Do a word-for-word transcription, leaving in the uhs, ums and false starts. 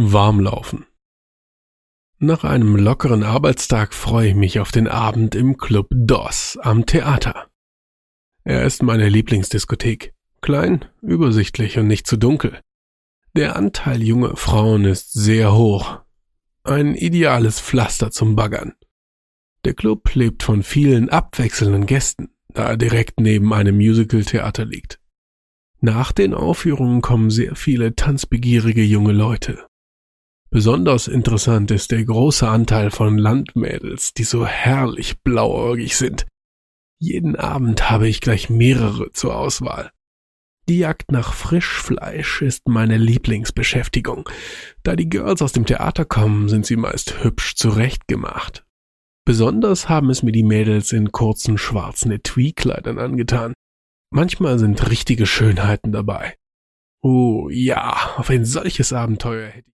Warmlaufen. Nach einem lockeren Arbeitstag freue ich mich auf den Abend im Club DOS am Theater. Er ist meine Lieblingsdiskothek. Klein, übersichtlich und nicht zu dunkel. Der Anteil junger Frauen ist sehr hoch. Ein ideales Pflaster zum Baggern. Der Club lebt von vielen abwechselnden Gästen, da er direkt neben einem Musical-Theater liegt. Nach den Aufführungen kommen sehr viele tanzbegierige junge Leute. Besonders interessant ist der große Anteil von Landmädels, die so herrlich blauäugig sind. Jeden Abend habe ich gleich mehrere zur Auswahl. Die Jagd nach Frischfleisch ist meine Lieblingsbeschäftigung. Da die Girls aus dem Theater kommen, sind sie meist hübsch zurechtgemacht. Besonders haben es mir die Mädels in kurzen schwarzen Etui-Kleidern angetan. Manchmal sind richtige Schönheiten dabei. Oh ja, auf ein solches Abenteuer hätte ich